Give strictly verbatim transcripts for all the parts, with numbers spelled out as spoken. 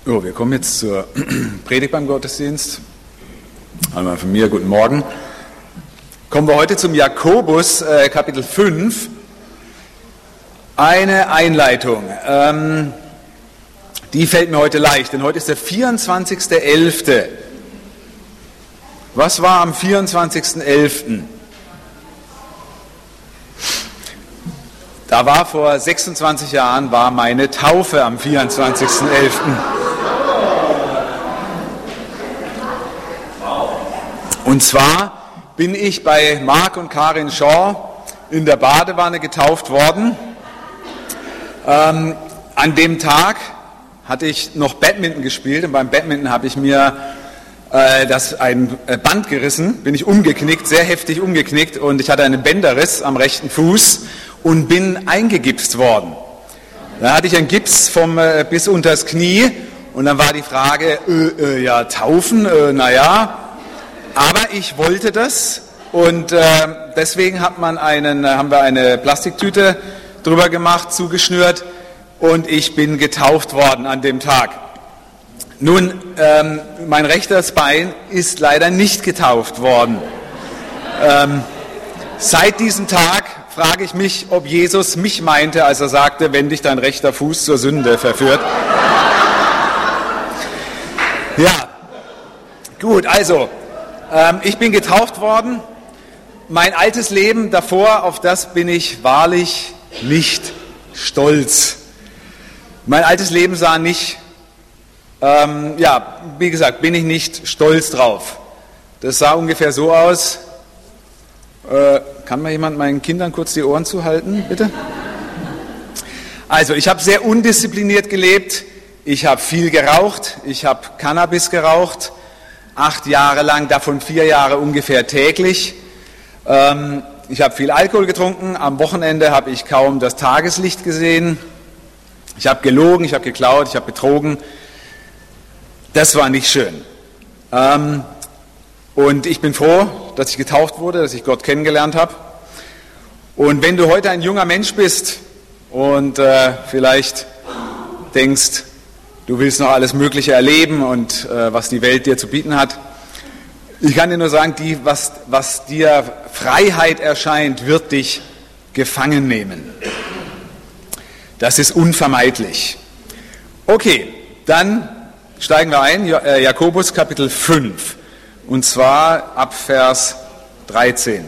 So, wir kommen jetzt zur Predigt beim Gottesdienst. Einmal von mir, guten Morgen. Kommen wir heute zum Jakobus, äh, Kapitel fünf. Eine Einleitung. Ähm, die fällt mir heute leicht, denn heute ist der vierundzwanzigster elfter Was war am vierundzwanzigsten elften? Da war vor sechsundzwanzig Jahren war meine Taufe am vierundzwanzigsten elften Und zwar bin ich bei Mark und Karin Shaw in der Badewanne getauft worden. Ähm, an dem Tag hatte ich noch Badminton gespielt und beim Badminton habe ich mir äh, das ein Band gerissen, bin ich umgeknickt, sehr heftig umgeknickt und ich hatte einen Bänderriss am rechten Fuß und bin eingegipst worden. Da hatte ich einen Gips vom äh, bis unters Knie und dann war die Frage, äh, äh, ja taufen, äh, naja. Aber ich wollte das und äh, deswegen hat man einen, haben wir eine Plastiktüte drüber gemacht, zugeschnürt und ich bin getauft worden an dem Tag. Nun, ähm, mein rechtes Bein ist leider nicht getauft worden. Ähm, seit diesem Tag frage ich mich, ob Jesus mich meinte, als er sagte, wenn dich dein rechter Fuß zur Sünde verführt. Ja, gut, also... Ich bin getauft worden. Mein altes Leben davor, auf das bin ich wahrlich nicht stolz. Mein altes Leben sah nicht, ähm, ja, wie gesagt, bin ich nicht stolz drauf. Das sah ungefähr so aus. Äh, kann mal jemand meinen Kindern kurz die Ohren zuhalten, bitte? Also, ich habe sehr undiszipliniert gelebt. Ich habe viel geraucht. Ich habe Cannabis geraucht. Acht Jahre lang, davon vier Jahre ungefähr täglich. Ähm, ich habe viel Alkohol getrunken. Am Wochenende habe ich kaum das Tageslicht gesehen. Ich habe gelogen, ich habe geklaut, ich habe betrogen. Das war nicht schön. Ähm, und ich bin froh, dass ich getauft wurde, dass ich Gott kennengelernt habe. Und wenn du heute ein junger Mensch bist und äh, vielleicht denkst, du willst noch alles Mögliche erleben und äh, was die Welt dir zu bieten hat. Ich kann dir nur sagen, die, was, was dir Freiheit erscheint, wird dich gefangen nehmen. Das ist unvermeidlich. Okay, dann steigen wir ein, Jakobus Kapitel fünf, und zwar ab Vers dreizehn.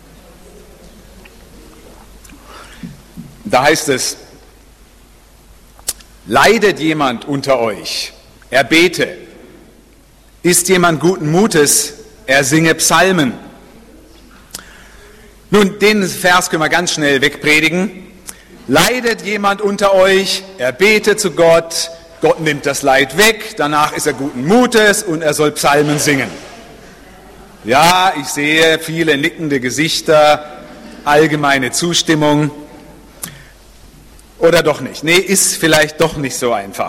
Da heißt es: Leidet jemand unter euch, er bete. Ist jemand guten Mutes, er singe Psalmen. Nun, den Vers können wir ganz schnell wegpredigen. Leidet jemand unter euch, er bete zu Gott, Gott nimmt das Leid weg, danach ist er guten Mutes und er soll Psalmen singen. Ja, ich sehe viele nickende Gesichter, allgemeine Zustimmung. Oder doch nicht? Nee, ist vielleicht doch nicht so einfach.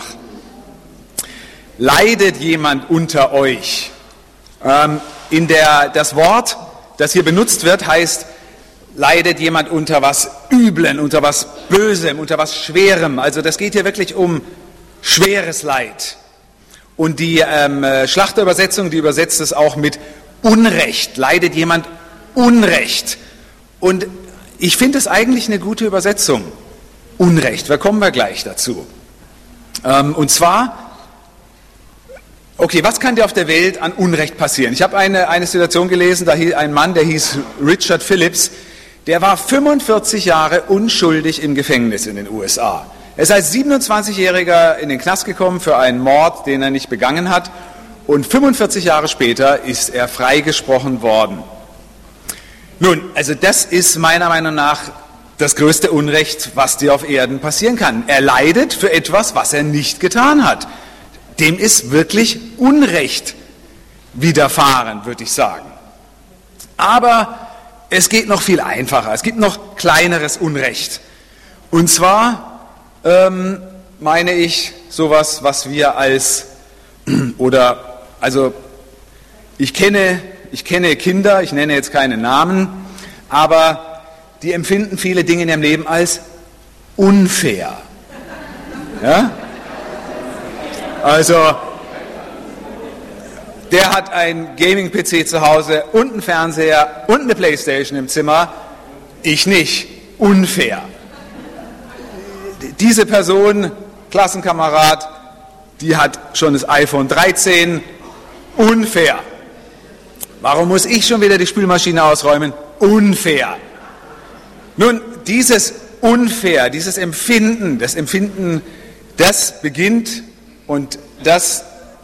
Leidet jemand unter euch? Ähm, in der, das Wort, das hier benutzt wird, heißt, leidet jemand unter was Üblen, unter was Bösem, unter was Schwerem. Also das geht hier wirklich um schweres Leid. Und die ähm, Schlachterübersetzung, die übersetzt es auch mit Unrecht. Leidet jemand Unrecht? Und ich finde es eigentlich eine gute Übersetzung. Unrecht, da kommen wir gleich dazu. Ähm, und zwar, okay, was kann dir auf der Welt an Unrecht passieren? Ich habe eine, eine Situation gelesen, da hieß ein Mann, der hieß Richard Phillips, der war fünfundvierzig Jahre unschuldig im Gefängnis in den U S A. Er ist als siebenundzwanzigjähriger in den Knast gekommen für einen Mord, den er nicht begangen hat, und fünfundvierzig Jahre später ist er freigesprochen worden. Nun, also das ist meiner Meinung nach das größte Unrecht, was dir auf Erden passieren kann. Er leidet für etwas, was er nicht getan hat. Dem ist wirklich Unrecht widerfahren, würde ich sagen. Aber es geht noch viel einfacher. Es gibt noch kleineres Unrecht. Und zwar ähm, meine ich sowas, was wir als, oder, also ich kenne, ich kenne Kinder, ich nenne jetzt keine Namen, aber die empfinden viele Dinge in ihrem Leben als unfair. Ja? Also, der hat einen Gaming-P C zu Hause und einen Fernseher und eine Playstation im Zimmer. Ich nicht. Unfair. Diese Person, Klassenkamerad, die hat schon das iPhone dreizehn. Unfair. Warum muss ich schon wieder die Spülmaschine ausräumen? Unfair. Nun, dieses Unfair, dieses Empfinden, das Empfinden, das beginnt und das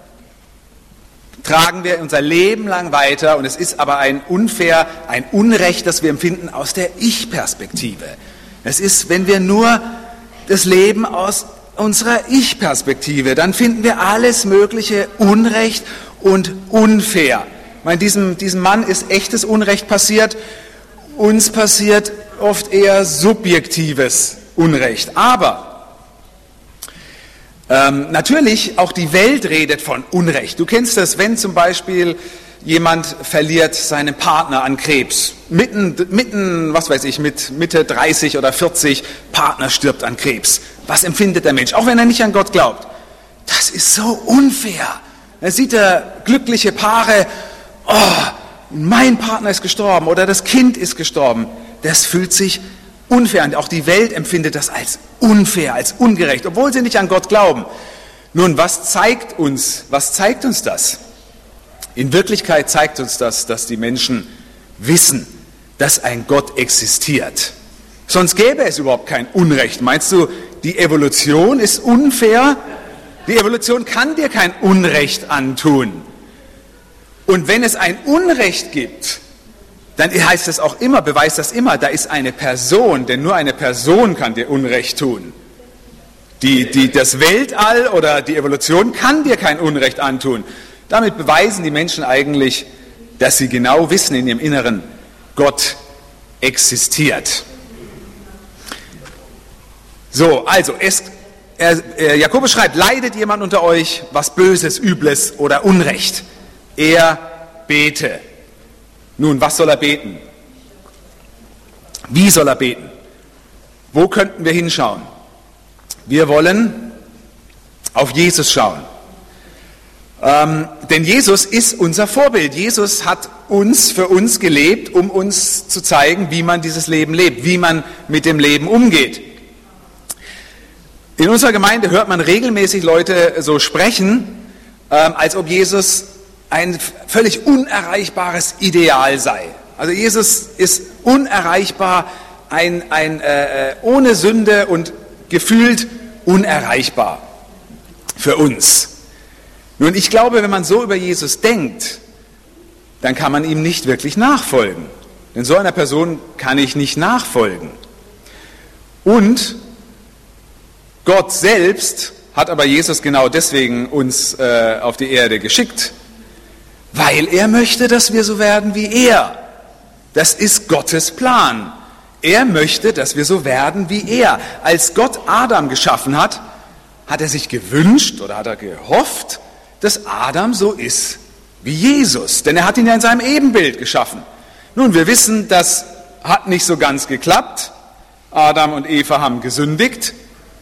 tragen wir unser Leben lang weiter, und es ist aber ein Unfair, ein Unrecht, das wir empfinden aus der Ich-Perspektive. Es ist, wenn wir nur das Leben aus unserer Ich-Perspektive, dann finden wir alles mögliche Unrecht und unfair. Ich meine, diesem, diesem Mann ist echtes Unrecht passiert, uns passiert oft eher subjektives Unrecht. Aber ähm, natürlich, auch die Welt redet von Unrecht. Du kennst das, wenn zum Beispiel jemand verliert seinen Partner an Krebs. Mitten, mitten, was weiß ich, mit Mitte dreißig oder vierzig, Partner stirbt an Krebs. Was empfindet der Mensch? Auch wenn er nicht an Gott glaubt. Das ist so unfair. Da sieht er glückliche Paare, oh, mein Partner ist gestorben oder das Kind ist gestorben. Das fühlt sich unfair an. Auch die Welt empfindet das als unfair, als ungerecht, obwohl sie nicht an Gott glauben. Nun, was zeigt uns, was zeigt uns das? In Wirklichkeit zeigt uns das, dass die Menschen wissen, dass ein Gott existiert. Sonst gäbe es überhaupt kein Unrecht. Meinst du, die Evolution ist unfair? Die Evolution kann dir kein Unrecht antun. Und wenn es ein Unrecht gibt, dann heißt das auch immer, beweist das immer, da ist eine Person, denn nur eine Person kann dir Unrecht tun. Die, die, das Weltall oder die Evolution kann dir kein Unrecht antun. Damit beweisen die Menschen eigentlich, dass sie genau wissen in ihrem Inneren, Gott existiert. So, also, es, er, er, Jakobus schreibt, leidet jemand unter euch was Böses, Übles oder Unrecht? Er bete. Nun, was soll er beten? Wie soll er beten? Wo könnten wir hinschauen? Wir wollen auf Jesus schauen. Ähm, denn Jesus ist unser Vorbild. Jesus hat uns für uns gelebt, um uns zu zeigen, wie man dieses Leben lebt, wie man mit dem Leben umgeht. In unserer Gemeinde hört man regelmäßig Leute so sprechen, ähm, als ob Jesus ein völlig unerreichbares Ideal sei. Also Jesus ist unerreichbar, ein, ein, äh, ohne Sünde und gefühlt unerreichbar für uns. Nun, ich glaube, wenn man so über Jesus denkt, dann kann man ihm nicht wirklich nachfolgen. Denn so einer Person kann ich nicht nachfolgen. Und Gott selbst hat aber Jesus genau deswegen uns äh, auf die Erde geschickt, weil er möchte, dass wir so werden wie er. Das ist Gottes Plan. Er möchte, dass wir so werden wie er. Als Gott Adam geschaffen hat, hat er sich gewünscht oder hat er gehofft, dass Adam so ist wie Jesus. Denn er hat ihn ja in seinem Ebenbild geschaffen. Nun, wir wissen, das hat nicht so ganz geklappt. Adam und Eva haben gesündigt.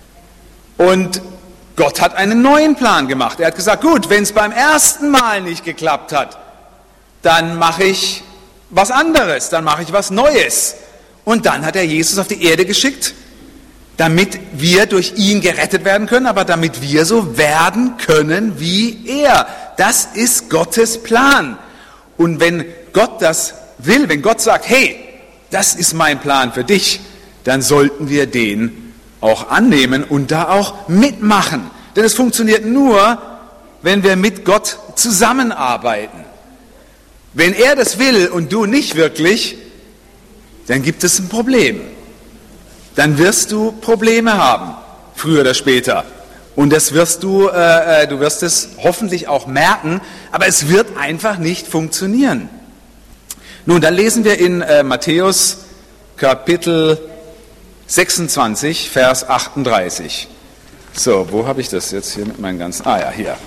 Und Gott hat einen neuen Plan gemacht. Er hat gesagt, gut, wenn es beim ersten Mal nicht geklappt hat, dann mache ich was anderes, dann mache ich was Neues. Und dann hat er Jesus auf die Erde geschickt, damit wir durch ihn gerettet werden können, aber damit wir so werden können wie er. Das ist Gottes Plan. Und wenn Gott das will, wenn Gott sagt, hey, das ist mein Plan für dich, dann sollten wir den auch annehmen und da auch mitmachen. Denn es funktioniert nur, wenn wir mit Gott zusammenarbeiten. Wenn er das will und du nicht wirklich, dann gibt es ein Problem. Dann wirst du Probleme haben, früher oder später. Und das wirst du, äh, du wirst es hoffentlich auch merken, aber es wird einfach nicht funktionieren. Nun, dann lesen wir in äh, Matthäus Kapitel sechsundzwanzig, Vers achtunddreißig. So, wo habe ich das jetzt hier mit meinen ganzen... Ah ja, hier.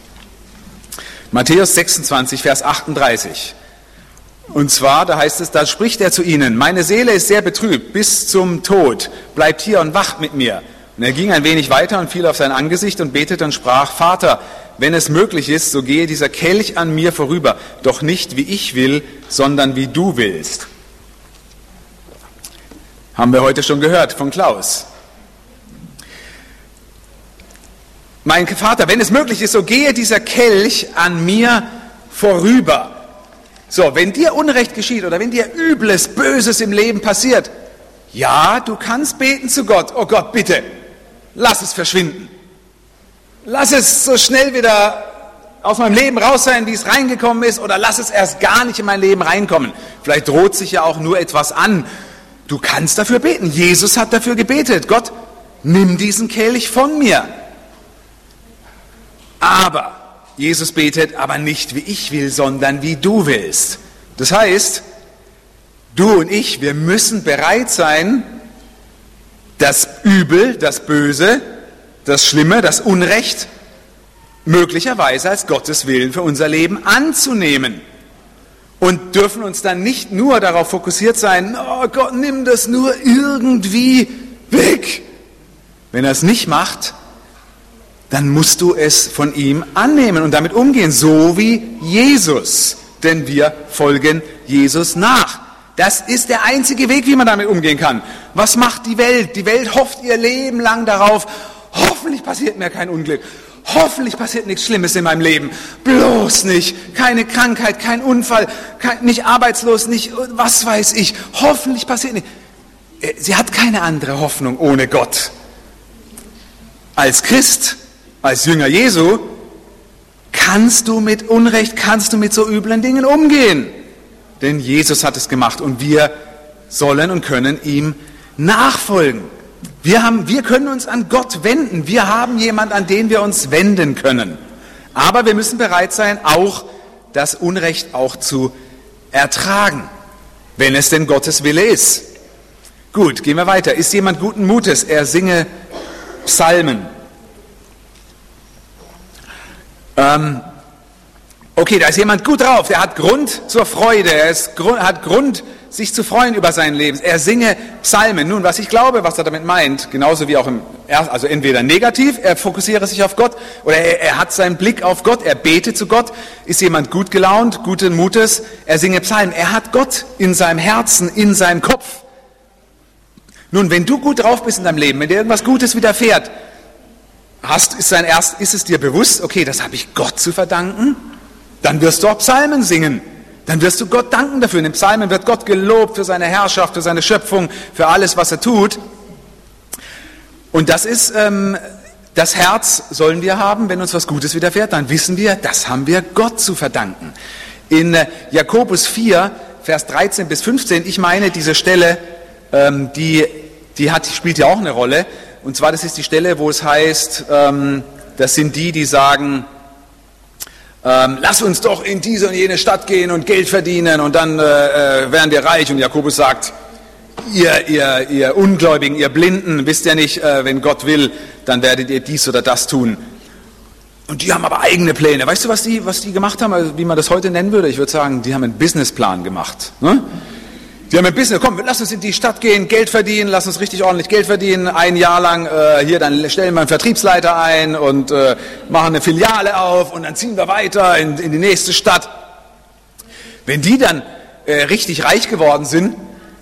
Matthäus sechsundzwanzig, Vers achtunddreißig. Und zwar, da heißt es, da spricht er zu ihnen, meine Seele ist sehr betrübt bis zum Tod, bleibt hier und wacht mit mir. Und er ging ein wenig weiter und fiel auf sein Angesicht und betete und sprach, Vater, wenn es möglich ist, so gehe dieser Kelch an mir vorüber, doch nicht wie ich will, sondern wie du willst. Haben wir heute schon gehört von Klaus. Mein Vater, wenn es möglich ist, so gehe dieser Kelch an mir vorüber. So, wenn dir Unrecht geschieht oder wenn dir Übles, Böses im Leben passiert, ja, du kannst beten zu Gott. Oh Gott, bitte, lass es verschwinden. Lass es so schnell wieder aus meinem Leben raus sein, wie es reingekommen ist, oder lass es erst gar nicht in mein Leben reinkommen. Vielleicht droht sich ja auch nur etwas an. Du kannst dafür beten. Jesus hat dafür gebetet. Gott, nimm diesen Kelch von mir. Aber Jesus betet, aber nicht wie ich will, sondern wie du willst. Das heißt, du und ich, wir müssen bereit sein, das Übel, das Böse, das Schlimme, das Unrecht möglicherweise als Gottes Willen für unser Leben anzunehmen. Und dürfen uns dann nicht nur darauf fokussiert sein, oh Gott, nimm das nur irgendwie weg. Wenn er es nicht macht, dann musst du es von ihm annehmen und damit umgehen, so wie Jesus. Denn wir folgen Jesus nach. Das ist der einzige Weg, wie man damit umgehen kann. Was macht die Welt? Die Welt hofft ihr Leben lang darauf, hoffentlich passiert mir kein Unglück. Hoffentlich passiert nichts Schlimmes in meinem Leben. Bloß nicht. Keine Krankheit, kein Unfall, kein, nicht arbeitslos, nicht was weiß ich. Hoffentlich passiert nichts. Sie hat keine andere Hoffnung ohne Gott. Als Christ, als Jünger Jesu, kannst du mit Unrecht, kannst du mit so üblen Dingen umgehen. Denn Jesus hat es gemacht und wir sollen und können ihm nachfolgen. Wir, haben, wir können uns an Gott wenden. Wir haben jemanden, an den wir uns wenden können. Aber wir müssen bereit sein, auch das Unrecht auch zu ertragen, wenn es denn Gottes Wille ist. Gut, gehen wir weiter. Ist jemand guten Mutes? Er singe Psalmen. Ähm, okay, da ist jemand gut drauf. Der hat Grund zur Freude. Er ist, hat Grund, sich zu freuen über sein Leben. Er singe Psalmen. Nun, was ich glaube, was er damit meint, genauso wie auch im Ersten, also entweder negativ, er fokussiere sich auf Gott, oder er, er hat seinen Blick auf Gott, er betet zu Gott, ist jemand gut gelaunt, guten Mutes, er singe Psalmen. Er hat Gott in seinem Herzen, in seinem Kopf. Nun, wenn du gut drauf bist in deinem Leben, wenn dir irgendwas Gutes widerfährt, hast, ist, sein erst, ist es dir bewusst, okay, das habe ich Gott zu verdanken, dann wirst du auch Psalmen singen. Dann wirst du Gott danken dafür. In den Psalmen wird Gott gelobt für seine Herrschaft, für seine Schöpfung, für alles, was er tut. Und das ist, ähm, das Herz sollen wir haben, wenn uns was Gutes widerfährt, dann wissen wir, das haben wir Gott zu verdanken. In äh, Jakobus vier, Vers dreizehn bis fünfzehn, ich meine diese Stelle, ähm, die, die hat, spielt ja auch eine Rolle. Und zwar, das ist die Stelle, wo es heißt, ähm, das sind die, die sagen, Ähm, lass uns doch in diese und jene Stadt gehen und Geld verdienen und dann äh, werden wir reich. Und Jakobus sagt, ihr, ihr, ihr Ungläubigen, ihr Blinden, wisst ja nicht, äh, wenn Gott will, dann werdet ihr dies oder das tun. Und die haben aber eigene Pläne. Weißt du, was die, was die gemacht haben, also wie man das heute nennen würde? Ich würde sagen, die haben einen Businessplan gemacht. Ne? Die haben ein Business, komm, lass uns in die Stadt gehen, Geld verdienen, lass uns richtig ordentlich Geld verdienen, ein Jahr lang, äh, hier, dann stellen wir einen Vertriebsleiter ein und äh, machen eine Filiale auf und dann ziehen wir weiter in, in die nächste Stadt. Wenn die dann äh, richtig reich geworden sind,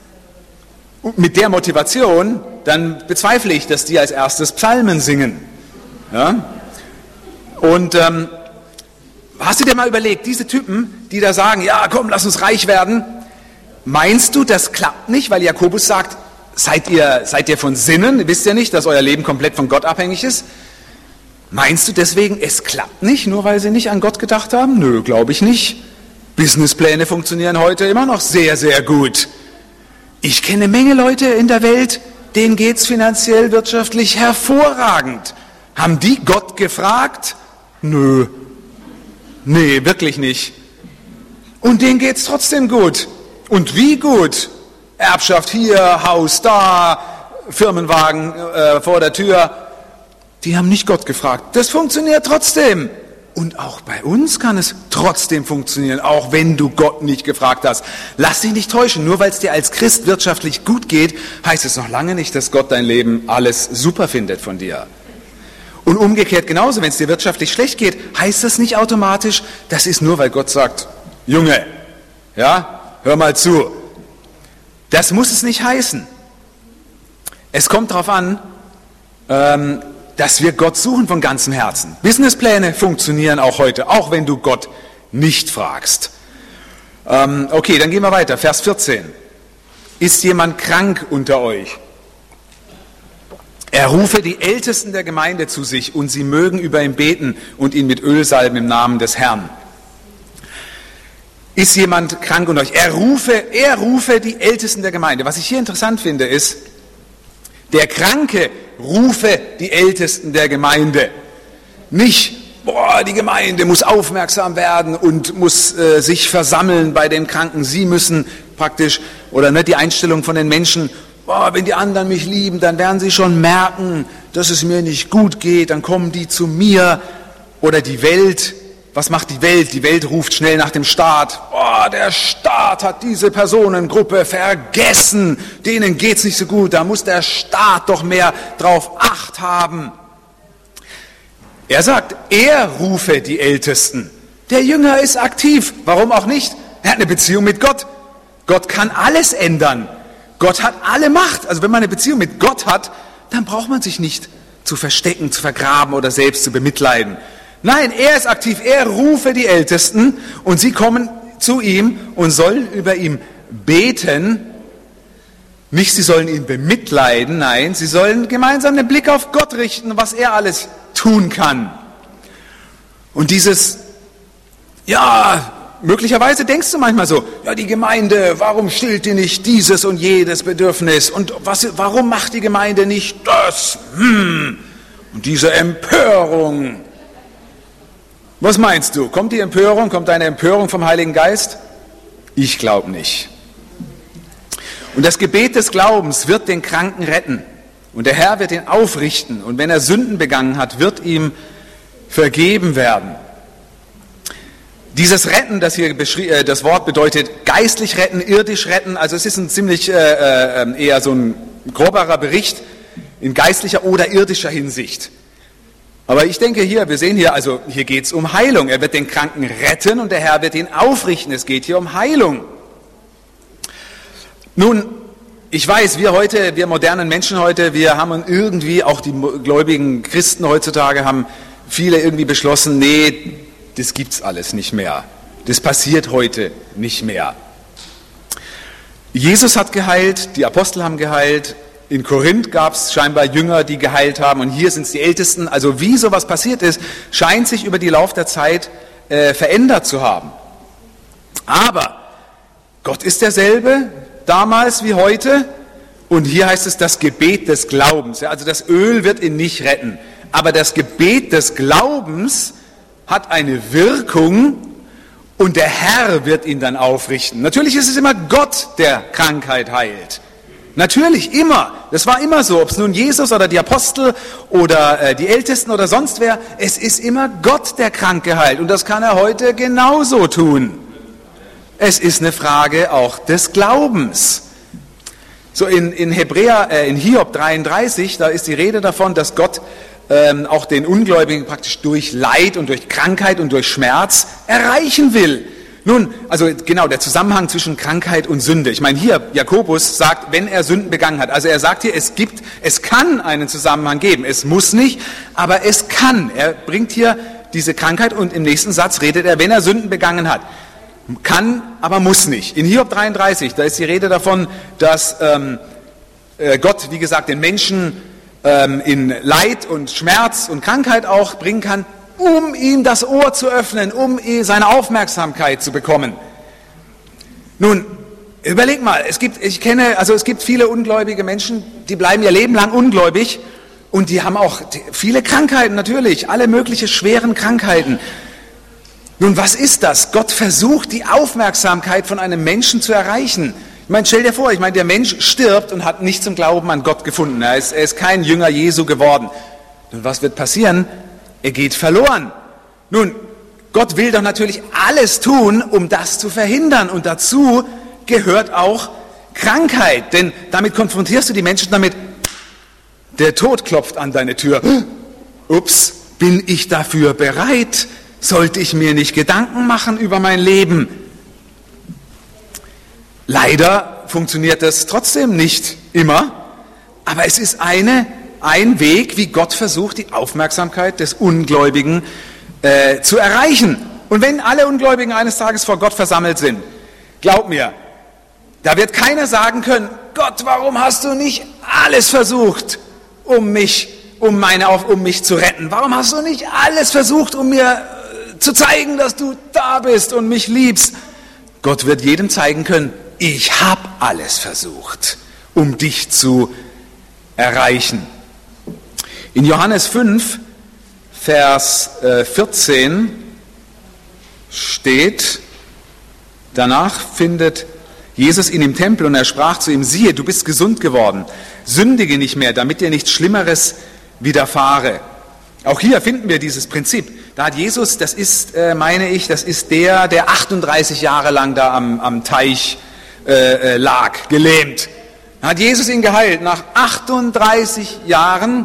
mit der Motivation, dann bezweifle ich, dass die als erstes Psalmen singen. Ja? Und ähm, hast du dir mal überlegt, diese Typen, die da sagen, ja komm, lass uns reich werden, meinst du, das klappt nicht, weil Jakobus sagt, seid ihr, seid ihr von Sinnen? Wisst ihr nicht, dass euer Leben komplett von Gott abhängig ist? Meinst du deswegen, es klappt nicht, nur weil sie nicht an Gott gedacht haben? Nö, glaube ich nicht. Businesspläne funktionieren heute immer noch sehr, sehr gut. Ich kenne eine Menge Leute in der Welt, denen geht's finanziell, wirtschaftlich hervorragend. Haben die Gott gefragt? Nö. Nee, wirklich nicht. Und denen geht's trotzdem gut. Und wie gut? Erbschaft hier, Haus da, Firmenwagen äh, vor der Tür. Die haben nicht Gott gefragt. Das funktioniert trotzdem. Und auch bei uns kann es trotzdem funktionieren, auch wenn du Gott nicht gefragt hast. Lass dich nicht täuschen, nur weil es dir als Christ wirtschaftlich gut geht, heißt es noch lange nicht, dass Gott dein Leben alles super findet von dir. Und umgekehrt genauso, wenn es dir wirtschaftlich schlecht geht, heißt das nicht automatisch, das ist nur, weil Gott sagt, Junge, ja, hör mal zu. Das muss es nicht heißen. Es kommt darauf an, ähm, dass wir Gott suchen von ganzem Herzen. Businesspläne funktionieren auch heute, auch wenn du Gott nicht fragst. Ähm, okay, dann gehen wir weiter. Vers vierzehn. Ist jemand krank unter euch? Er rufe die Ältesten der Gemeinde zu sich und sie mögen über ihn beten und ihn mit Öl salben im Namen des Herrn. Ist jemand krank unter euch? Er rufe, er rufe die Ältesten der Gemeinde. Was ich hier interessant finde, ist, der Kranke rufe die Ältesten der Gemeinde. Nicht, boah, die Gemeinde muss aufmerksam werden und muss äh, sich versammeln bei den Kranken. Sie müssen praktisch, oder nicht die Einstellung von den Menschen, boah, wenn die anderen mich lieben, dann werden sie schon merken, dass es mir nicht gut geht, dann kommen die zu mir. Oder die Welt, was macht die Welt? Die Welt ruft schnell nach dem Staat. Oh, der Staat hat diese Personengruppe vergessen. Denen geht's nicht so gut. Da muss der Staat doch mehr drauf Acht haben. Er sagt, er rufe die Ältesten. Der Jünger ist aktiv. Warum auch nicht? Er hat eine Beziehung mit Gott. Gott kann alles ändern. Gott hat alle Macht. Also wenn man eine Beziehung mit Gott hat, dann braucht man sich nicht zu verstecken, zu vergraben oder selbst zu bemitleiden. Nein, er ist aktiv, er rufe die Ältesten und sie kommen zu ihm und sollen über ihn beten. Nicht, sie sollen ihn bemitleiden, nein, sie sollen gemeinsam den Blick auf Gott richten, was er alles tun kann. Und dieses, ja, möglicherweise denkst du manchmal so, ja, die Gemeinde, warum stillt die nicht dieses und jedes Bedürfnis und was, warum macht die Gemeinde nicht das? Hm, und diese Empörung. Was meinst du? Kommt die Empörung, kommt eine Empörung vom Heiligen Geist? Ich glaube nicht. Und das Gebet des Glaubens wird den Kranken retten. Und der Herr wird ihn aufrichten. Und wenn er Sünden begangen hat, wird ihm vergeben werden. Dieses Retten, das hier beschrie- das Wort bedeutet geistlich retten, irdisch retten. Also es ist ein ziemlich äh, äh, eher so ein groberer Bericht in geistlicher oder irdischer Hinsicht. Aber ich denke hier, wir sehen hier, also hier geht es um Heilung. Er wird den Kranken retten und der Herr wird ihn aufrichten. Es geht hier um Heilung. Nun, ich weiß, wir heute, wir modernen Menschen heute, wir haben irgendwie, auch die gläubigen Christen heutzutage, haben viele irgendwie beschlossen, nee, das gibt's alles nicht mehr. Das passiert heute nicht mehr. Jesus hat geheilt, die Apostel haben geheilt, in Korinth gab es scheinbar Jünger, die geheilt haben und hier sind es die Ältesten. Also wie sowas passiert ist, scheint sich über die Lauf der Zeit äh, verändert zu haben. Aber Gott ist derselbe, damals wie heute. Und hier heißt es das Gebet des Glaubens. Ja, also das Öl wird ihn nicht retten. Aber das Gebet des Glaubens hat eine Wirkung und der Herr wird ihn dann aufrichten. Natürlich ist es immer Gott, der Krankheit heilt. Natürlich, immer. Das war immer so, ob es nun Jesus oder die Apostel oder äh, die Ältesten oder sonst wer, es ist immer Gott, der Kranke heilt. Und das kann er heute genauso tun. Es ist eine Frage auch des Glaubens. So in, in Hebräer, äh, in Hiob dreiunddreißig, da ist die Rede davon, dass Gott ähm, auch den Ungläubigen praktisch durch Leid und durch Krankheit und durch Schmerz erreichen will. Nun, also genau, der Zusammenhang zwischen Krankheit und Sünde. Ich meine, hier, Jakobus sagt, wenn er Sünden begangen hat. Also er sagt hier, es gibt, es kann einen Zusammenhang geben. Es muss nicht, aber es kann. Er bringt hier diese Krankheit und im nächsten Satz redet er, wenn er Sünden begangen hat. Kann, aber muss nicht. In Hiob dreiunddreißig, da ist die Rede davon, dass ähm, Gott, wie gesagt, den Menschen ähm, in Leid und Schmerz und Krankheit auch bringen kann, um ihm das Ohr zu öffnen, um seine Aufmerksamkeit zu bekommen. Nun, überleg mal, es gibt, ich kenne, also es gibt viele ungläubige Menschen, die bleiben ihr Leben lang ungläubig und die haben auch viele Krankheiten natürlich, alle möglichen schweren Krankheiten. Nun, was ist das? Gott versucht, die Aufmerksamkeit von einem Menschen zu erreichen. Ich meine, stell dir vor, ich meine, der Mensch stirbt und hat nicht zum Glauben an Gott gefunden. Er ist, er ist kein Jünger Jesu geworden. Nun, was wird passieren? Er geht verloren. Nun, Gott will doch natürlich alles tun, um das zu verhindern. Und dazu gehört auch Krankheit. Denn damit konfrontierst du die Menschen damit, der Tod klopft an deine Tür. Ups, bin ich dafür bereit? Sollte ich mir nicht Gedanken machen über mein Leben? Leider funktioniert das trotzdem nicht immer. Aber es ist eine, ein Weg, wie Gott versucht, die Aufmerksamkeit des Ungläubigen Äh, zu erreichen. Und wenn alle Ungläubigen eines Tages vor Gott versammelt sind, glaub mir, da wird keiner sagen können, Gott, warum hast du nicht alles versucht, um mich, um meine, um mich zu retten? Warum hast du nicht alles versucht, um mir äh, zu zeigen, dass du da bist und mich liebst? Gott wird jedem zeigen können, ich habe alles versucht, um dich zu erreichen. In Johannes fünf, Vers vierzehn steht, danach findet Jesus ihn im Tempel und er sprach zu ihm, siehe, du bist gesund geworden, sündige nicht mehr, damit dir nichts Schlimmeres widerfahre. Auch hier finden wir dieses Prinzip. Da hat Jesus, das ist, äh, meine ich, das ist der, der achtunddreißig Jahre lang da am, am Teich äh, lag, gelähmt. Da hat Jesus ihn geheilt, nach achtunddreißig Jahren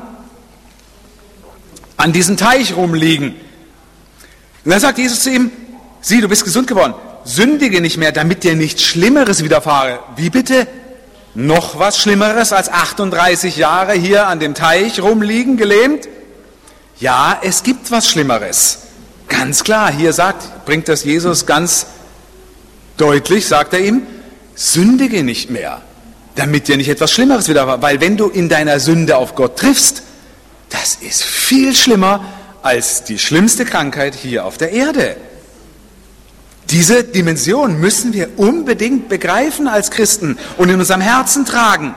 an diesem Teich rumliegen. Und dann sagt Jesus zu ihm, sieh, du bist gesund geworden, sündige nicht mehr, damit dir nichts Schlimmeres widerfahre. Wie bitte? Noch was Schlimmeres als achtunddreißig Jahre hier an dem Teich rumliegen, gelähmt? Ja, es gibt was Schlimmeres. Ganz klar, hier sagt, bringt das Jesus ganz deutlich, sagt er ihm, sündige nicht mehr, damit dir nicht etwas Schlimmeres widerfahre. Weil wenn du in deiner Sünde auf Gott triffst, das ist viel schlimmer als die schlimmste Krankheit hier auf der Erde. Diese Dimension müssen wir unbedingt begreifen als Christen und in unserem Herzen tragen.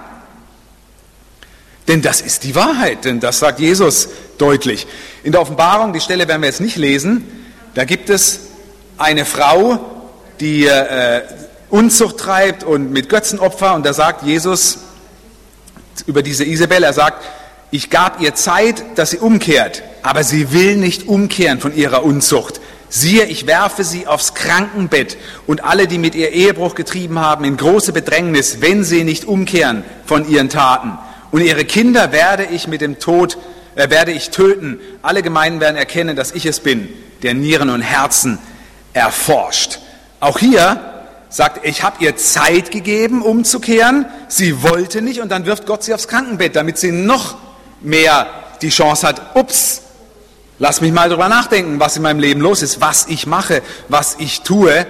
Denn das ist die Wahrheit, denn das sagt Jesus deutlich. In der Offenbarung, die Stelle werden wir jetzt nicht lesen, da gibt es eine Frau, die äh, Unzucht treibt und mit Götzenopfer, und da sagt Jesus über diese Isabel, er sagt, ich gab ihr Zeit, dass sie umkehrt, aber sie will nicht umkehren von ihrer Unzucht. Siehe, ich werfe sie aufs Krankenbett und alle, die mit ihr Ehebruch getrieben haben, in große Bedrängnis, wenn sie nicht umkehren von ihren Taten. Und ihre Kinder werde ich mit dem Tod, äh, werde ich töten. Alle Gemeinden werden erkennen, dass ich es bin, der Nieren und Herzen erforscht. Auch hier sagt, ich habe ihr Zeit gegeben, umzukehren. Sie wollte nicht und dann wirft Gott sie aufs Krankenbett, damit sie noch mehr die Chance hat, ups, lass mich mal drüber nachdenken, was in meinem Leben los ist, was ich mache, was ich tue.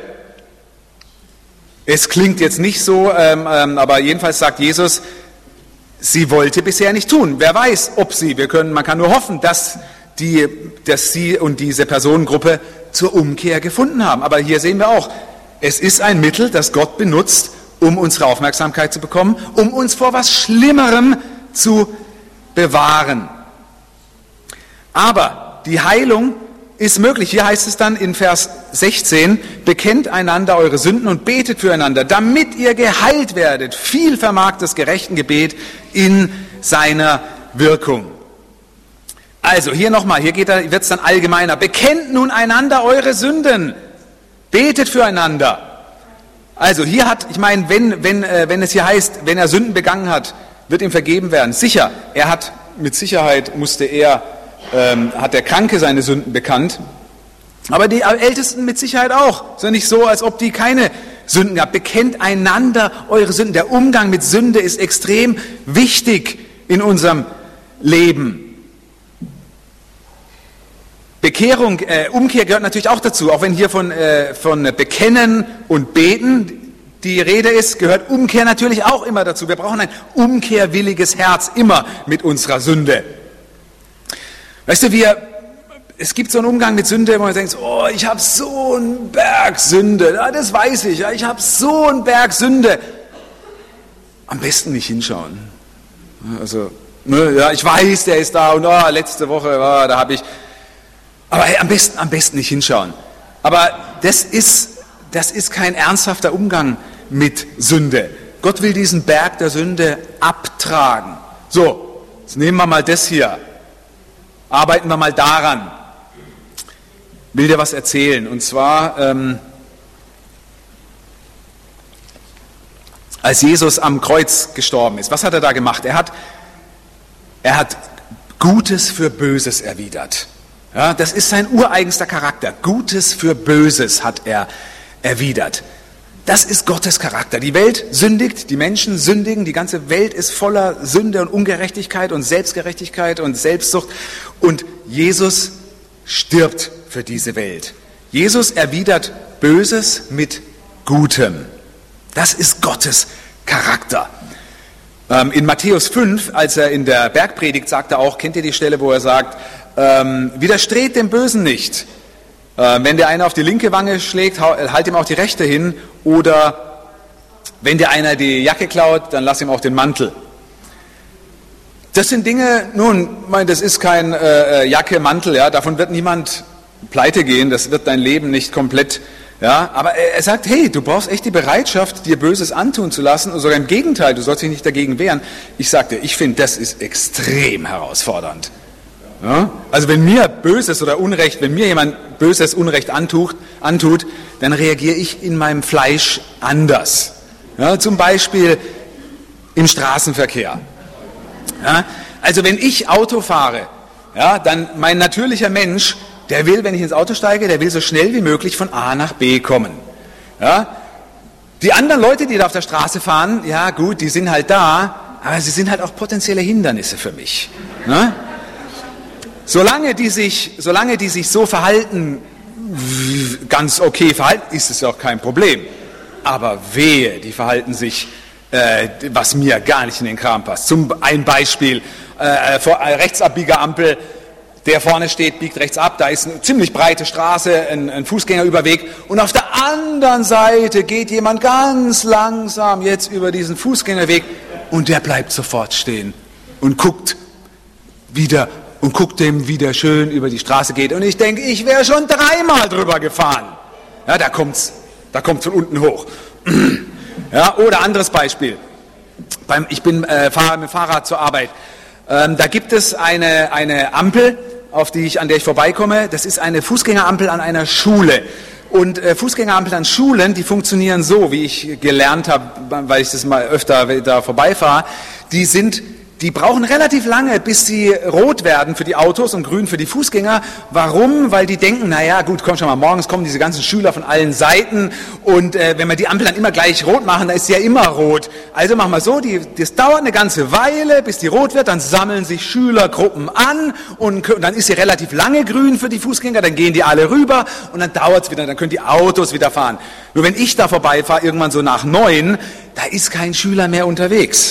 Es klingt jetzt nicht so, ähm, ähm, aber jedenfalls sagt Jesus, sie wollte bisher nicht tun. Wer weiß, ob sie, wir können, man kann nur hoffen, dass, die, dass sie und diese Personengruppe zur Umkehr gefunden haben. Aber hier sehen wir auch, es ist ein Mittel, das Gott benutzt, um unsere Aufmerksamkeit zu bekommen, um uns vor was Schlimmerem zu bewahren. Aber die Heilung ist möglich. Hier heißt es dann in Vers sechzehn, bekennt einander eure Sünden und betet füreinander, damit ihr geheilt werdet. Viel vermag das gerechten Gebet in seiner Wirkung. Also hier nochmal, hier wird es dann allgemeiner. Bekennt nun einander eure Sünden. Betet füreinander. Also hier hat, ich meine, wenn, wenn, äh, wenn es hier heißt, wenn er Sünden begangen hat, wird ihm vergeben werden. Sicher, er hat, mit Sicherheit musste er, ähm, hat der Kranke seine Sünden bekannt. Aber die Ältesten mit Sicherheit auch. Es ist ja nicht so, als ob die keine Sünden gehabt. Bekennt einander eure Sünden. Der Umgang mit Sünde ist extrem wichtig in unserem Leben. Bekehrung, äh, Umkehr gehört natürlich auch dazu. Auch wenn hier von, äh, von Bekennen und Beten die Rede ist, gehört Umkehr natürlich auch immer dazu. Wir brauchen ein umkehrwilliges Herz, immer mit unserer Sünde. Weißt du, wir, es gibt so einen Umgang mit Sünde, wo man denkt, oh, ich habe so einen Berg Sünde, ja, das weiß ich, ja, ich habe so einen Berg Sünde. Am besten nicht hinschauen. Also, ne, ja, ich weiß, der ist da und oh, letzte Woche, oh, da habe ich, aber hey, am besten, am besten nicht hinschauen. Aber das ist, das ist kein ernsthafter Umgang mit Sünde. Gott will diesen Berg der Sünde abtragen. So, jetzt nehmen wir mal das hier. Arbeiten wir mal daran. will dir was erzählen. Und zwar, ähm, als Jesus am Kreuz gestorben ist, was hat er da gemacht? Er hat, er hat Gutes für Böses erwidert. Ja, das ist sein ureigenster Charakter. Gutes für Böses hat er erwidert. Das ist Gottes Charakter. Die Welt sündigt, die Menschen sündigen, die ganze Welt ist voller Sünde und Ungerechtigkeit und Selbstgerechtigkeit und Selbstsucht. Und Jesus stirbt für diese Welt. Jesus erwidert Böses mit Gutem. Das ist Gottes Charakter. Ähm, in Matthäus fünf, als er in der Bergpredigt sagt er auch, kennt ihr die Stelle, wo er sagt, ähm, widerstreht dem Bösen nicht. Äh, wenn dir einer auf die linke Wange schlägt, halt ihm auch die rechte hin. Oder wenn dir einer die Jacke klaut, dann lass ihm auch den Mantel. Das sind Dinge, nun, mein, das ist kein äh, Jacke, Mantel, ja, davon wird niemand pleite gehen, das wird dein Leben nicht komplett, ja, aber er, er sagt, hey, du brauchst echt die Bereitschaft, dir Böses antun zu lassen, und sogar im Gegenteil, du sollst dich nicht dagegen wehren. Ich sagte, ich finde, das ist extrem herausfordernd. Ja? Also wenn mir Böses oder Unrecht, wenn mir jemand Böses Unrecht antut, antut dann reagiere ich in meinem Fleisch anders. Ja? Zum Beispiel im Straßenverkehr. Ja? Also wenn ich Auto fahre, ja, dann mein natürlicher Mensch, der will, wenn ich ins Auto steige, der will so schnell wie möglich von A nach B kommen. Ja? Die anderen Leute, die da auf der Straße fahren, ja gut, die sind halt da, aber sie sind halt auch potenzielle Hindernisse für mich. Ne? Solange die sich, solange die sich so verhalten, ganz okay verhalten, ist es auch kein Problem. Aber wehe, die verhalten sich, äh, was mir gar nicht in den Kram passt. Zum ein Beispiel, äh, vor äh, Rechtsabbieger-Ampel, der vorne steht, biegt rechts ab, da ist eine ziemlich breite Straße, ein, ein Fußgängerüberweg, und auf der anderen Seite geht jemand ganz langsam jetzt über diesen Fußgängerweg, und der bleibt sofort stehen und guckt wieder und guckt dem, wie der schön über die Straße geht. Und ich denke, ich wäre schon dreimal drüber gefahren. Ja, da kommt's, da kommt's von unten hoch. Ja, oder anderes Beispiel. Beim, ich bin äh, fahre mit dem Fahrrad zur Arbeit. Ähm, da gibt es eine, eine Ampel, auf die ich, an der ich vorbeikomme. Das ist eine Fußgängerampel an einer Schule. Und äh, Fußgängerampeln an Schulen, die funktionieren so, wie ich gelernt habe, weil ich das mal öfter da vorbeifahre. Die sind Die brauchen relativ lange, bis sie rot werden für die Autos und grün für die Fußgänger. Warum? Weil die denken, naja gut, komm schon mal, morgens kommen diese ganzen Schüler von allen Seiten, und äh, wenn wir die Ampel dann immer gleich rot machen, dann ist sie ja immer rot. Also machen wir so, die, das dauert eine ganze Weile, bis die rot wird, dann sammeln sich Schülergruppen an, und, und dann ist sie relativ lange grün für die Fußgänger, dann gehen die alle rüber, und dann dauert es wieder, dann können die Autos wieder fahren. Nur wenn ich da vorbeifahre, irgendwann so nach neun, da ist kein Schüler mehr unterwegs.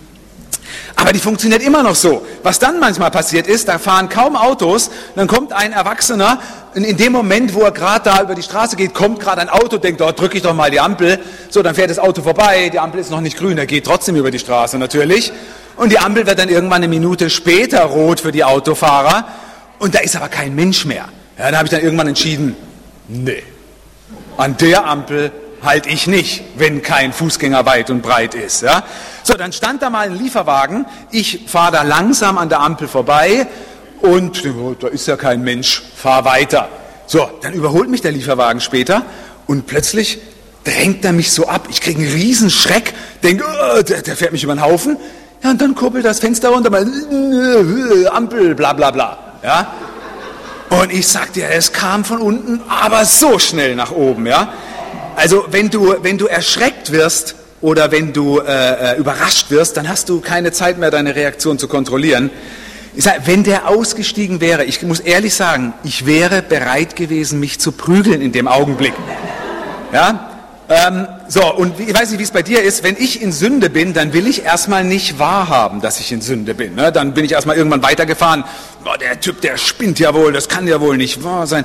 Aber die funktioniert immer noch so. Was dann manchmal passiert ist, da fahren kaum Autos, dann kommt ein Erwachsener, und in dem Moment, wo er gerade da über die Straße geht, kommt gerade ein Auto, denkt, dort drücke ich doch mal die Ampel. So, dann fährt das Auto vorbei, die Ampel ist noch nicht grün, er geht trotzdem über die Straße natürlich. Und die Ampel wird dann irgendwann eine Minute später rot für die Autofahrer, und da ist aber kein Mensch mehr. Ja, da habe ich dann irgendwann entschieden, nee, an der Ampel halte ich nicht, wenn kein Fußgänger weit und breit ist. Ja? So, dann stand da mal ein Lieferwagen, ich fahre da langsam an der Ampel vorbei, und oh, da ist ja kein Mensch, fahr weiter. So, dann überholt mich der Lieferwagen später, und plötzlich drängt er mich so ab, ich kriege einen riesen Schreck, denke, oh, der, der fährt mich über den Haufen, ja, und dann kuppelt das Fenster runter, mal, äh, Ampel, bla bla bla. Ja? Und ich sag dir, es kam von unten, aber so schnell nach oben, ja. Also wenn du, wenn du erschreckt wirst oder wenn du äh, überrascht wirst, dann hast du keine Zeit mehr, deine Reaktion zu kontrollieren. Ich sag, wenn der ausgestiegen wäre, ich muss ehrlich sagen, ich wäre bereit gewesen, mich zu prügeln in dem Augenblick. Ja? Ähm, so, und ich weiß nicht, wie es bei dir ist, wenn ich in Sünde bin, dann will ich erstmal nicht wahrhaben, dass ich in Sünde bin. Ne? Dann bin ich erstmal irgendwann weitergefahren. Boah, der Typ, der spinnt ja wohl, das kann ja wohl nicht wahr sein.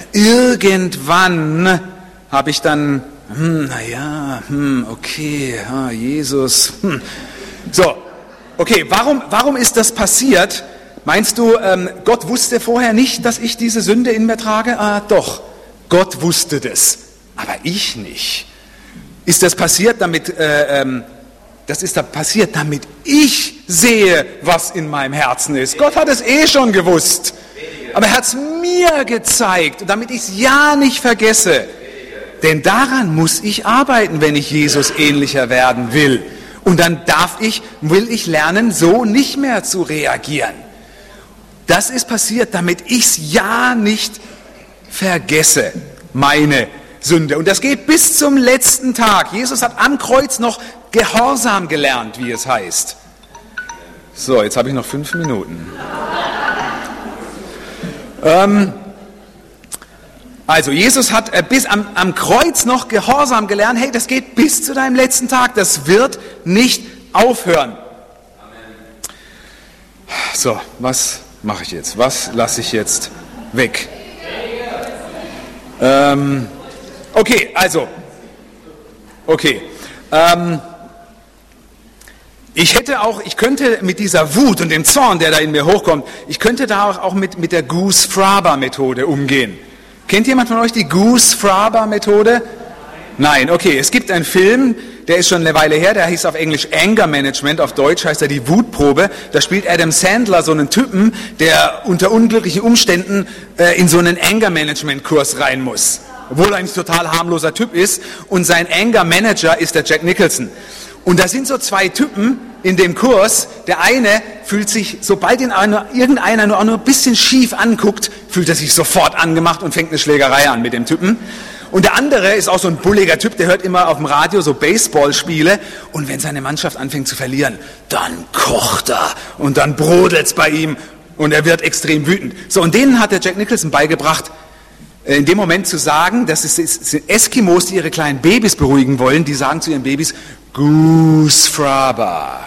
Irgendwann habe ich dann, hm, naja, hm, okay, ah, Jesus, hm. So, okay, warum, warum ist das passiert? Meinst du, ähm, Gott wusste vorher nicht, dass ich diese Sünde in mir trage? Ah, doch, Gott wusste das, aber ich nicht. Ist das passiert, damit, äh, ähm, das ist da passiert, damit ich sehe, was in meinem Herzen ist. Gott hat es eh schon gewusst. Aber er hat es mir gezeigt, damit ich es ja nicht vergesse. Denn daran muss ich arbeiten, wenn ich Jesus ähnlicher werden will. Und dann darf ich, will ich lernen, so nicht mehr zu reagieren. Das ist passiert, damit ich es ja nicht vergesse, meine Sünde. Und das geht bis zum letzten Tag. Jesus hat am Kreuz noch Gehorsam gelernt, wie es heißt. So, jetzt habe ich noch fünf Minuten. ähm, also, Jesus hat äh, bis am, am Kreuz noch Gehorsam gelernt. Hey, das geht bis zu deinem letzten Tag. Das wird nicht aufhören. So, was mache ich jetzt? Was lasse ich jetzt weg? Ähm, okay, also, okay. Ähm, ich hätte auch, ich könnte mit dieser Wut und dem Zorn, der da in mir hochkommt, ich könnte da auch, auch mit, mit der Goose-Fraber-Methode umgehen. Kennt jemand von euch die Goose-Fraber-Methode? Nein, okay. Es gibt einen Film, der ist schon eine Weile her, der hieß auf Englisch Anger Management, auf Deutsch heißt er die Wutprobe. Da spielt Adam Sandler so einen Typen, der unter unglücklichen Umständen äh, in so einen Anger Management Kurs rein muss. Obwohl er eigentlich total harmloser Typ ist. Und sein Anger Manager ist der Jack Nicholson. Und da sind so zwei Typen in dem Kurs. Der eine fühlt sich, sobald ihn nur, irgendeiner nur, auch nur ein bisschen schief anguckt, fühlt er sich sofort angemacht und fängt eine Schlägerei an mit dem Typen. Und der andere ist auch so ein bulliger Typ, der hört immer auf dem Radio so Baseballspiele. Und wenn seine Mannschaft anfängt zu verlieren, dann kocht er und dann brodelt's bei ihm und er wird extrem wütend. So, und denen hat der Jack Nicholson beigebracht, in dem Moment zu sagen, das sind Eskimos, die ihre kleinen Babys beruhigen wollen, die sagen zu ihren Babys, Goose Fraber,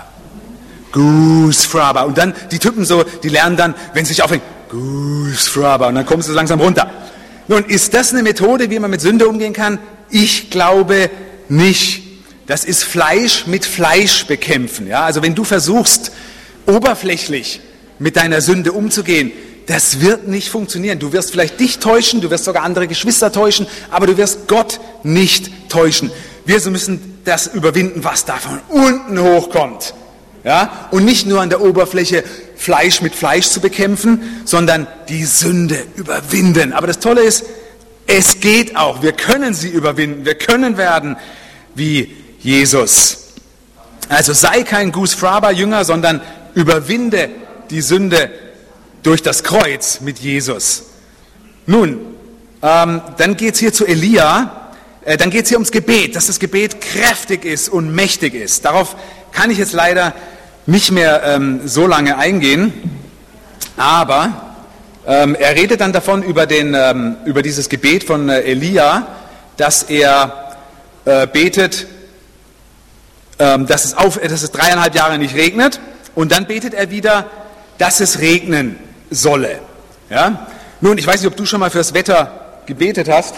Goose Fraber. Und dann die Typen so, die lernen dann, wenn sie sich aufregen, Goose Fraber. Und dann kommen sie langsam runter. Nun, ist das eine Methode, wie man mit Sünde umgehen kann? Ich glaube nicht. Das ist Fleisch mit Fleisch bekämpfen. Ja? Also wenn du versuchst, oberflächlich mit deiner Sünde umzugehen, das wird nicht funktionieren. Du wirst vielleicht dich täuschen, du wirst sogar andere Geschwister täuschen, aber du wirst Gott nicht täuschen. Wir müssen das überwinden, was da von unten hochkommt. Ja? Und nicht nur an der Oberfläche Fleisch mit Fleisch zu bekämpfen, sondern die Sünde überwinden. Aber das Tolle ist, es geht auch. Wir können sie überwinden. Wir können werden wie Jesus. Also sei kein Goose Fraber Jünger, sondern überwinde die Sünde durch das Kreuz mit Jesus. Nun, ähm, dann geht es hier zu Elia, äh, dann geht es hier ums Gebet, dass das Gebet kräftig ist und mächtig ist. Darauf kann ich jetzt leider nicht mehr ähm, so lange eingehen, aber ähm, er redet dann davon über, den, ähm, über dieses Gebet von äh, Elia, dass er äh, betet, ähm, dass, es auf, dass es dreieinhalb Jahre nicht regnet, und dann betet er wieder, dass es regnen solle. Ja? Nun, ich weiß nicht, ob du schon mal fürs Wetter gebetet hast.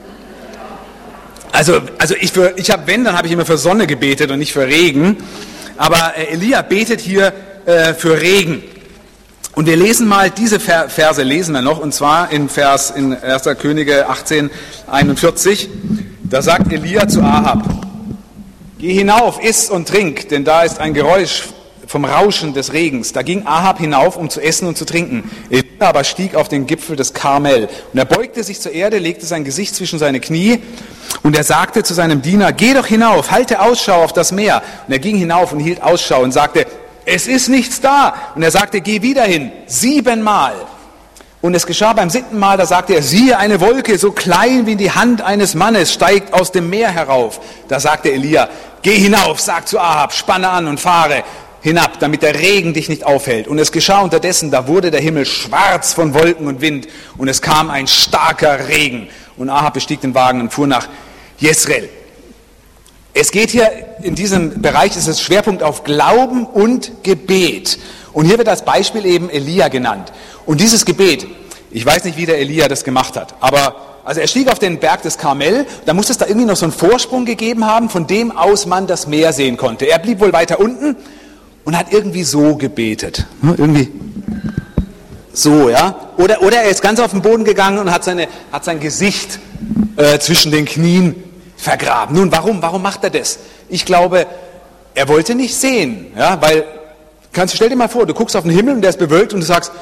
Also, also ich, für, ich habe, wenn, dann habe ich immer für Sonne gebetet und nicht für Regen. Aber äh, Elia betet hier äh, für Regen. Und wir lesen mal diese Ver- Verse, lesen wir noch, und zwar in Vers in erster Könige achtzehn einundvierzig. Da sagt Elia zu Ahab: Geh hinauf, iss und trink, denn da ist ein Geräusch vom Rauschen des Regens. Da ging Ahab hinauf, um zu essen und zu trinken. Elia aber stieg auf den Gipfel des Karmel. Und er beugte sich zur Erde, legte sein Gesicht zwischen seine Knie, und er sagte zu seinem Diener: Geh doch hinauf, halte Ausschau auf das Meer. Und er ging hinauf und hielt Ausschau und sagte: Es ist nichts da. Und er sagte: Geh wieder hin, siebenmal. Und es geschah beim siebten Mal, da sagte er: Siehe, eine Wolke, so klein wie die Hand eines Mannes, steigt aus dem Meer herauf. Da sagte Elia: Geh hinauf, sag zu Ahab, spanne an und fahre hinab, damit der Regen dich nicht aufhält. Und es geschah unterdessen, da wurde der Himmel schwarz von Wolken und Wind, und es kam ein starker Regen. Und Ahab bestieg den Wagen und fuhr nach Jezreel. Es geht hier in diesem Bereich, ist es Schwerpunkt auf Glauben und Gebet. Und hier wird als Beispiel eben Elia genannt. Und dieses Gebet, ich weiß nicht, wie der Elia das gemacht hat, aber also er stieg auf den Berg des Karmel, da muss es da irgendwie noch so einen Vorsprung gegeben haben, von dem aus man das Meer sehen konnte. Er blieb wohl weiter unten und hat irgendwie so gebetet. Irgendwie so, ja. Oder, oder er ist ganz auf den Boden gegangen und hat, seine, hat sein Gesicht äh, zwischen den Knien vergraben. Nun, warum? Warum macht er das? Ich glaube, er wollte nicht sehen. Ja, weil, kannst du, stell dir mal vor, du guckst auf den Himmel und der ist bewölkt und du sagst: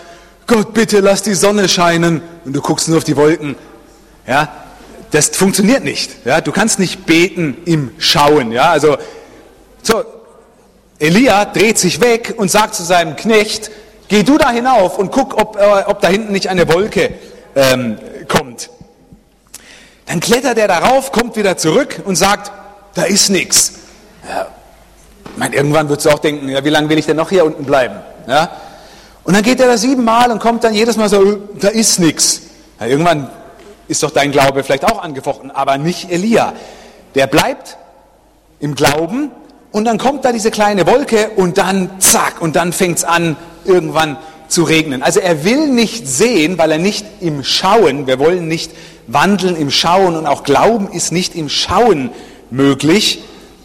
Gott, bitte lass die Sonne scheinen. Und du guckst nur auf die Wolken. Ja, das funktioniert nicht. Ja, du kannst nicht beten im Schauen. Ja, also, so, Elia dreht sich weg und sagt zu seinem Knecht, geh du da hinauf und guck, ob, äh, ob da hinten nicht eine Wolke ähm, kommt. Dann klettert er darauf, kommt wieder zurück und sagt, da ist nichts. Ja, ich meine, irgendwann würdest du auch denken, ja, wie lange will ich denn noch hier unten bleiben? Ja? Und dann geht er da siebenmal und kommt dann jedes Mal so, da ist nichts. Ja, irgendwann ist doch dein Glaube vielleicht auch angefochten, aber nicht Elia. Der bleibt im Glauben und dann kommt da diese kleine Wolke und dann zack, und dann fängt es an, irgendwann zu regnen. Also er will nicht sehen, weil er nicht im Schauen, wir wollen nicht wandeln im Schauen und auch Glauben ist nicht im Schauen möglich,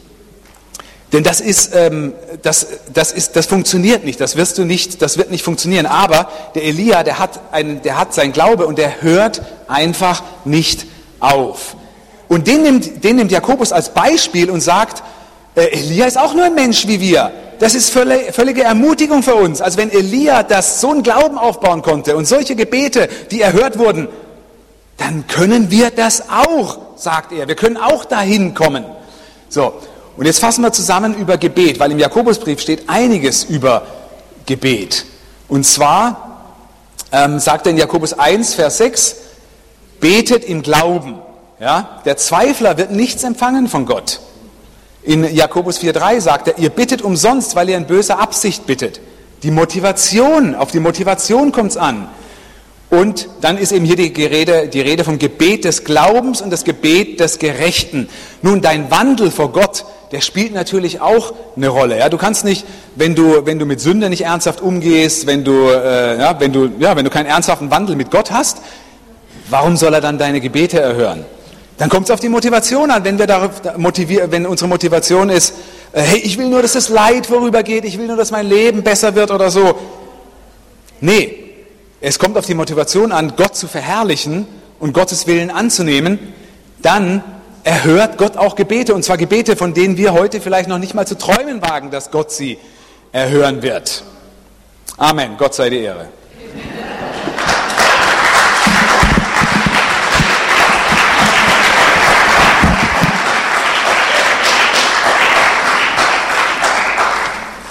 denn das ist, ähm, das, das ist, das funktioniert nicht, das wirst du nicht, das wird nicht funktionieren. Aber der Elia, der hat einen, der hat sein Glaube und der hört einfach nicht auf. Und den nimmt, den nimmt Jakobus als Beispiel und sagt, äh, Elia ist auch nur ein Mensch wie wir. Das ist völlig, völlige Ermutigung für uns. Also wenn Elia das so einen Glauben aufbauen konnte und solche Gebete, die erhört wurden, dann können wir das auch, sagt er. Wir können auch dahin kommen. So, und jetzt fassen wir zusammen über Gebet, weil im Jakobusbrief steht einiges über Gebet. Und zwar ähm, sagt er in Jakobus eins, Vers sechs, betet im Glauben. Ja? Der Zweifler wird nichts empfangen von Gott. In Jakobus vier, drei sagt er, ihr bittet umsonst, weil ihr in böser Absicht bittet. Die Motivation, auf die Motivation kommt es an. Und dann ist eben hier die Rede, die Rede vom Gebet des Glaubens und das Gebet des Gerechten. Nun, dein Wandel vor Gott, der spielt natürlich auch eine Rolle. Ja? Du kannst nicht, wenn du, wenn du mit Sünde nicht ernsthaft umgehst, wenn du, äh, ja, wenn du, ja, wenn du keinen ernsthaften Wandel mit Gott hast, warum soll er dann deine Gebete erhören? Dann kommt es auf die Motivation an, wenn wir darauf motivieren, wenn unsere Motivation ist, äh, hey, ich will nur, dass das Leid vorübergeht, ich will nur, dass mein Leben besser wird oder so. Nee. Es kommt auf die Motivation an, Gott zu verherrlichen und Gottes Willen anzunehmen, dann erhört Gott auch Gebete, und zwar Gebete, von denen wir heute vielleicht noch nicht mal zu träumen wagen, dass Gott sie erhören wird. Amen, Gott sei die Ehre.